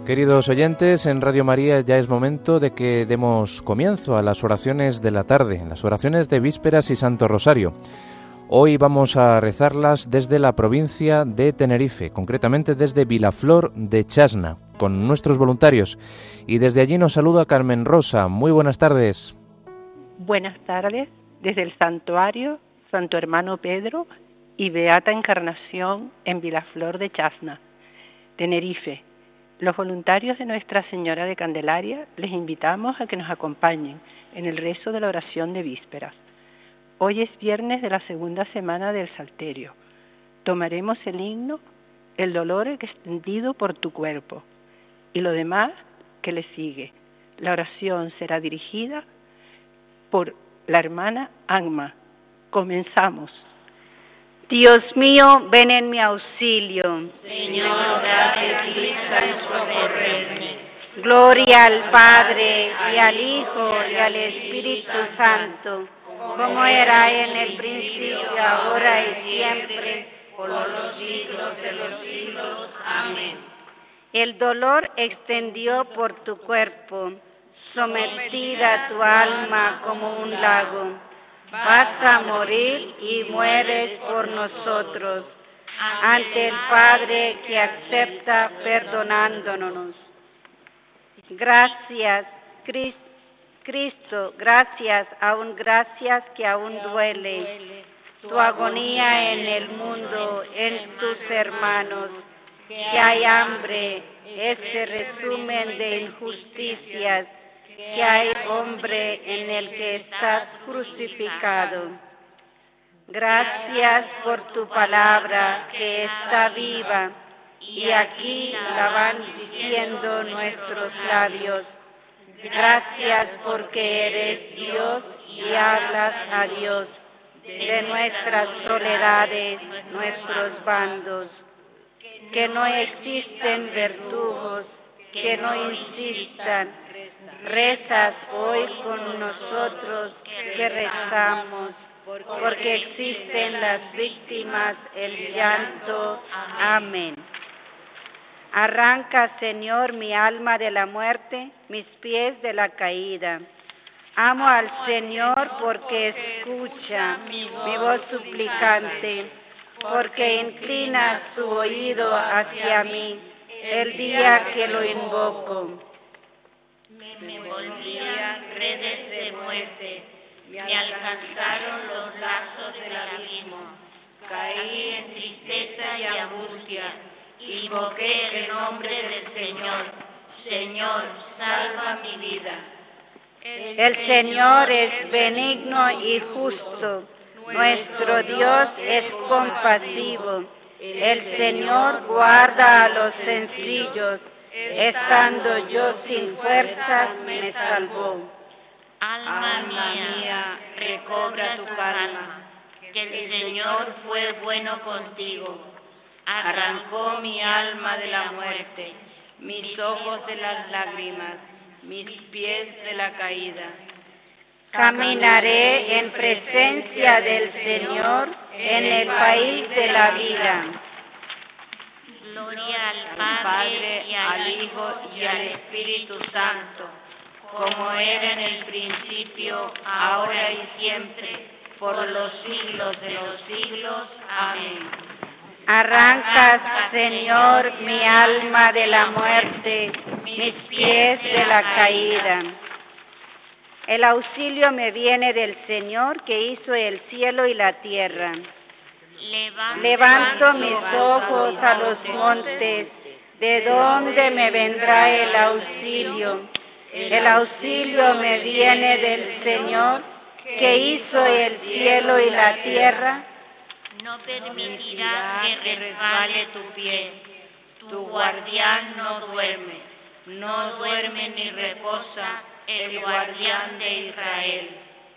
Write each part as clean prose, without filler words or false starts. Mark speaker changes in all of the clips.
Speaker 1: Queridos oyentes, en Radio María ya es momento de que demos comienzo a las oraciones de la tarde, las oraciones de Vísperas y Santo Rosario. Hoy vamos a rezarlas desde la provincia de Tenerife, concretamente desde Vilaflor de Chasna, con nuestros voluntarios. Y desde allí nos saluda Carmen Rosa. Muy buenas tardes.
Speaker 2: Buenas tardes, desde el Santuario Santo Hermano Pedro y Beata Encarnación en Vilaflor de Chasna, Tenerife. Los voluntarios de Nuestra Señora de Candelaria les invitamos a que nos acompañen en el rezo de la oración de vísperas. Hoy es viernes de la segunda semana del Salterio. Tomaremos el himno, el dolor extendido por tu cuerpo, y lo demás que le sigue. La oración será dirigida por la hermana Anma. Comenzamos.
Speaker 3: Dios mío, ven en mi auxilio.
Speaker 4: Señor, date prisa en socorrerme.
Speaker 3: Gloria al Padre, y al Hijo, y al Espíritu Santo, como era en el principio, ahora y siempre,
Speaker 4: por los siglos de los siglos. Amén.
Speaker 3: El dolor extendió por tu cuerpo, sometida tu alma como un lago. Vas a morir y mueres por nosotros, ante el Padre que acepta perdonándonos. Gracias, Cristo, gracias que aún duele. Tu agonía en el mundo, en tus hermanos, que hay hambre, este resumen de injusticias, que hay hombre en el que estás crucificado. Gracias por tu palabra que está viva, y aquí la van diciendo nuestros labios. Gracias porque eres Dios y hablas a Dios de nuestras soledades, nuestros bandos, que no existen verdugos, que no insistan. Rezas hoy con nosotros que rezamos, porque existen las víctimas, el llanto. Amén. Arranca, Señor, mi alma de la muerte, mis pies de la caída. Amo al Señor porque escucha mi voz suplicante, porque inclina su oído hacia mí el día que lo invoco.
Speaker 4: Me envolvían redes de muerte, me alcanzaron los lazos del abismo, caí en tristeza y angustia, invoqué el nombre del Señor. Señor, salva mi vida.
Speaker 3: El Señor es benigno y justo, nuestro Dios es compasivo, el Señor guarda a los sencillos. Estando yo sin fuerzas, me salvó.
Speaker 4: Alma mía, recobra tu calma, que el Señor fue bueno contigo. Arrancó mi alma de la muerte, mis ojos de las lágrimas, mis pies de la caída.
Speaker 3: Caminaré en presencia del Señor en el país de la vida.
Speaker 4: Gloria al Padre, y al Hijo, y al Espíritu Santo, como era en el principio, ahora y siempre, por los siglos de los siglos. Amén.
Speaker 3: Arrancas, Señor, mi alma de la muerte, mis pies de la caída. El auxilio me viene del Señor que hizo el cielo y la tierra. Levanto mis ojos a los montes, ¿de dónde me vendrá el auxilio? El auxilio me viene del Señor, que hizo el cielo y la tierra.
Speaker 4: No permitirá que resbale tu pie, tu guardián no duerme ni reposa el guardián de Israel.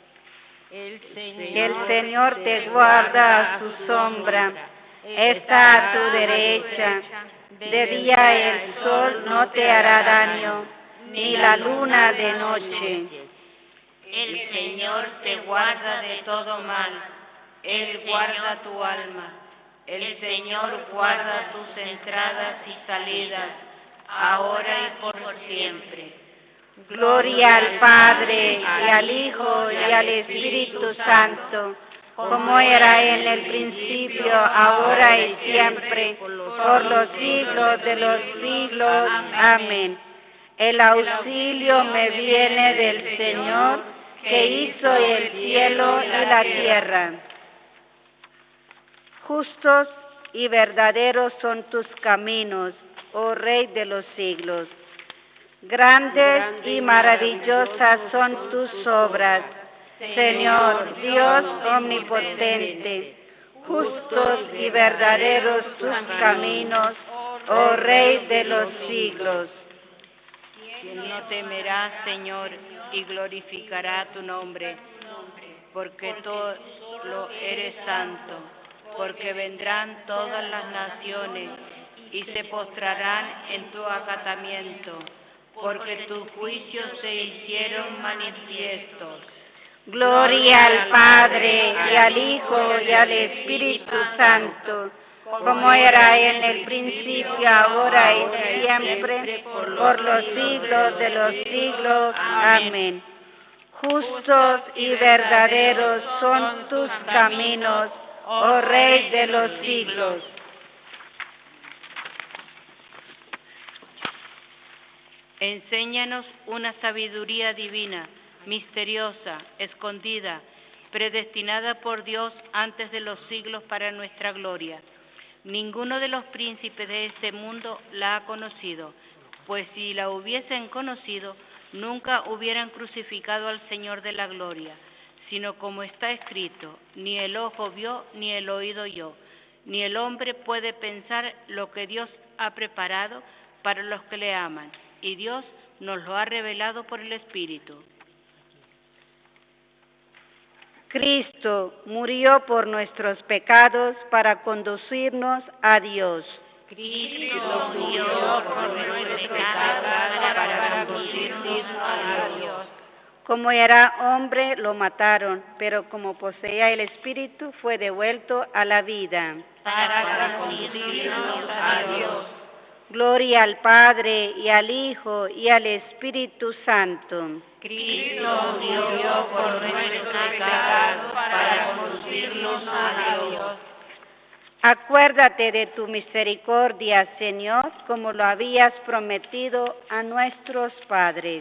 Speaker 3: El Señor te guarda a su sombra, está a tu derecha. De día el sol no te hará daño, ni la luna de noche.
Speaker 4: El Señor te guarda de todo mal, Él guarda tu alma. El Señor guarda tus entradas y salidas, ahora y por siempre.
Speaker 3: Gloria al Padre, y al Hijo, y al Espíritu Santo, como era en el principio, ahora y siempre, por los siglos de los siglos. Amén. El auxilio me viene del Señor, que hizo el cielo y la tierra. Justos y verdaderos son tus caminos, oh Rey de los siglos. Grandes y maravillosas son tus obras, Señor Dios omnipotente. Justos y verdaderos tus caminos, oh Rey de los siglos.
Speaker 4: ¿Quién no temerá, Señor, y glorificará tu nombre? Porque tú lo eres santo, porque vendrán todas las naciones y se postrarán en tu acatamiento, porque tus juicios se hicieron manifiestos.
Speaker 3: Gloria al Padre, y al Hijo, y al Espíritu Santo, como era en el principio, ahora y siempre, por los siglos de los siglos. Amén. Justos y verdaderos son tus caminos, oh Rey de los siglos.
Speaker 4: Enséñanos una sabiduría divina, misteriosa, escondida, predestinada por Dios antes de los siglos para nuestra gloria. Ninguno de los príncipes de este mundo la ha conocido, pues si la hubiesen conocido, nunca hubieran crucificado al Señor de la gloria, sino como está escrito, ni el ojo vio, ni el oído oyó, ni el hombre puede pensar lo que Dios ha preparado para los que le aman, y Dios nos lo ha revelado por el Espíritu.
Speaker 3: Cristo murió por nuestros pecados para conducirnos a Dios.
Speaker 4: Cristo murió por nuestros pecados para conducirnos a Dios.
Speaker 3: Como era hombre, lo mataron, pero como poseía el Espíritu, fue devuelto a la vida.
Speaker 4: Para conducirnos a Dios.
Speaker 3: Gloria al Padre, y al Hijo, y al Espíritu Santo.
Speaker 4: Cristo murió por nuestros pecados para conducirnos a Dios.
Speaker 3: Acuérdate de tu misericordia, Señor, como lo habías prometido a nuestros padres.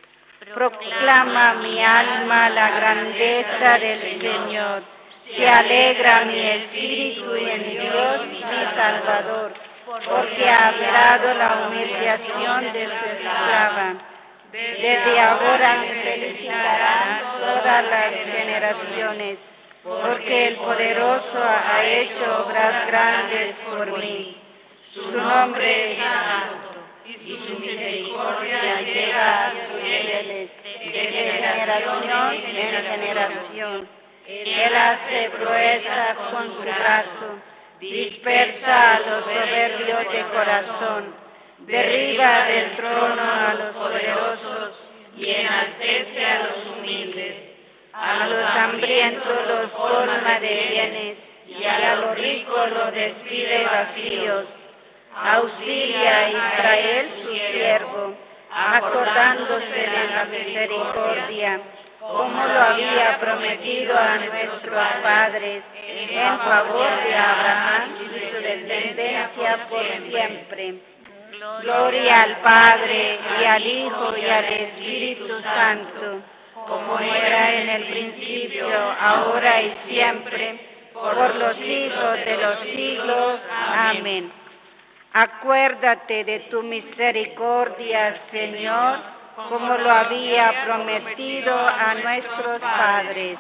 Speaker 3: Proclama mi alma la grandeza del Señor. Se alegra mi espíritu en Dios, mi Salvador, porque ha mirado la humillación de su esclava. Desde ahora me felicitarán todas las generaciones, porque el poderoso ha hecho obras grandes por mí. Su nombre es santo, y su misericordia llega a sus fieles, de generación en generación. Él hace proezas con su brazo, dispersa a los soberbios de corazón, derriba del trono a los poderosos y enaltece a los humildes. A los hambrientos los colma de bienes y a los ricos los despide vacíos. Auxilia a Israel su siervo, acordándose de la misericordia, como lo había prometido a nuestros padres, en favor de Abraham y su descendencia por siempre. Gloria al Padre, y al Hijo, y al Espíritu Santo, como era en el principio, ahora y siempre, por los siglos de los siglos. Amén. Acuérdate de tu misericordia, Señor, como lo había prometido a nuestros padres.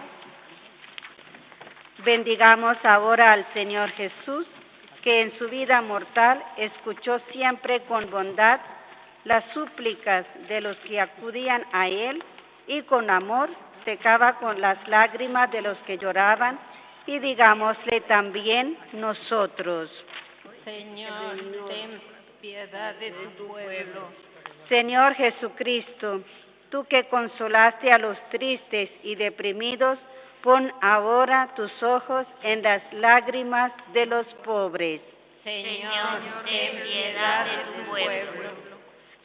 Speaker 3: Bendigamos ahora al Señor Jesús, que en su vida mortal escuchó siempre con bondad las súplicas de los que acudían a Él y con amor secaba con las lágrimas de los que lloraban, y digámosle también nosotros:
Speaker 4: Señor, ten piedad de tu pueblo.
Speaker 3: Señor Jesucristo, tú que consolaste a los tristes y deprimidos, pon ahora tus ojos en las lágrimas de los pobres.
Speaker 4: Señor, ten piedad de tu pueblo.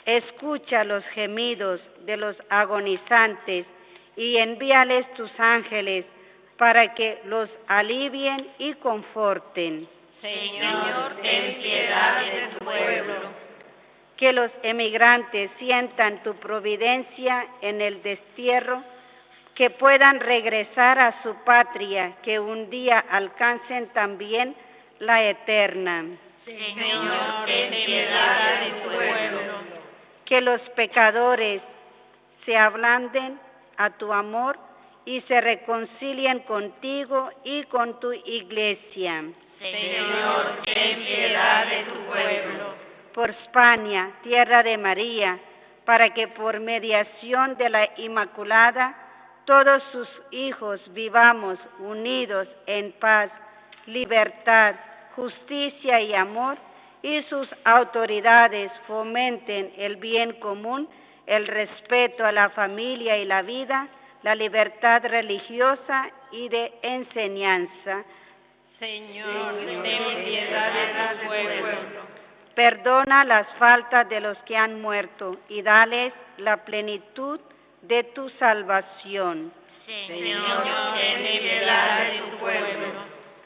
Speaker 3: Escucha los gemidos de los agonizantes y envíales tus ángeles para que los alivien y conforten.
Speaker 4: Señor, ten piedad de tu pueblo.
Speaker 3: Que los emigrantes sientan tu providencia en el destierro, que puedan regresar a su patria, que un día alcancen también la eterna.
Speaker 4: Señor, ten piedad de tu pueblo.
Speaker 3: Que los pecadores se ablanden a tu amor y se reconcilien contigo y con tu iglesia.
Speaker 4: Señor, ten piedad de tu pueblo.
Speaker 3: Por España, tierra de María, para que por mediación de la Inmaculada todos sus hijos vivamos unidos en paz, libertad, justicia y amor, y sus autoridades fomenten el bien común, el respeto a la familia y la vida, la libertad religiosa y de enseñanza.
Speaker 4: Señor, ten piedad de tu pueblo.
Speaker 3: Perdona las faltas de los que han muerto y dales la plenitud de tu salvación.
Speaker 4: Señor, ten piedad de tu pueblo.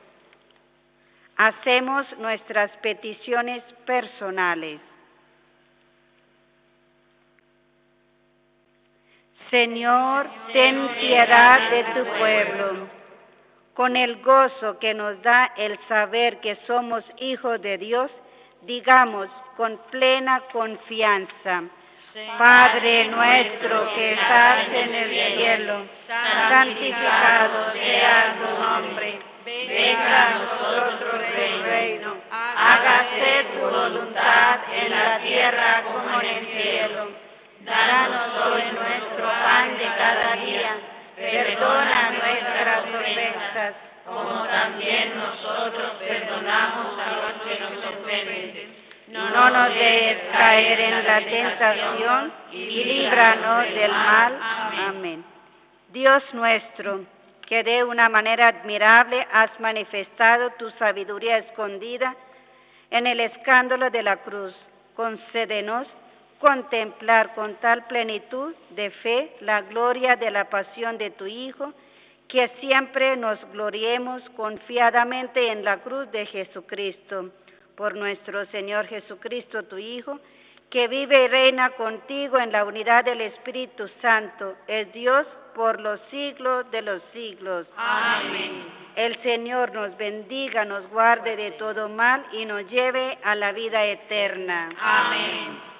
Speaker 3: Hacemos nuestras peticiones personales. Señor, ten piedad de tu pueblo. Con el gozo que nos da el saber que somos hijos de Dios, digamos con plena confianza: Padre nuestro que estás en el cielo, santificado sea tu nombre. Venga a nosotros el reino. Hágase tu voluntad en la tierra como en el cielo. Danos hoy nuestro pan de cada día. Perdona nuestras ofensas, como también nosotros perdonamos a los que nos ofenden. No nos dejes caer en la tentación y líbranos del mal. Amén. Dios nuestro, que de una manera admirable has manifestado tu sabiduría escondida en el escándalo de la cruz, concédenos contemplar con tal plenitud de fe la gloria de la pasión de tu Hijo, que siempre nos gloriemos confiadamente en la cruz de Jesucristo. Por nuestro Señor Jesucristo, tu Hijo, que vive y reina contigo en la unidad del Espíritu Santo, es Dios por los siglos de los siglos.
Speaker 4: Amén.
Speaker 3: El Señor nos bendiga, nos guarde de todo mal y nos lleve a la vida eterna.
Speaker 4: Amén.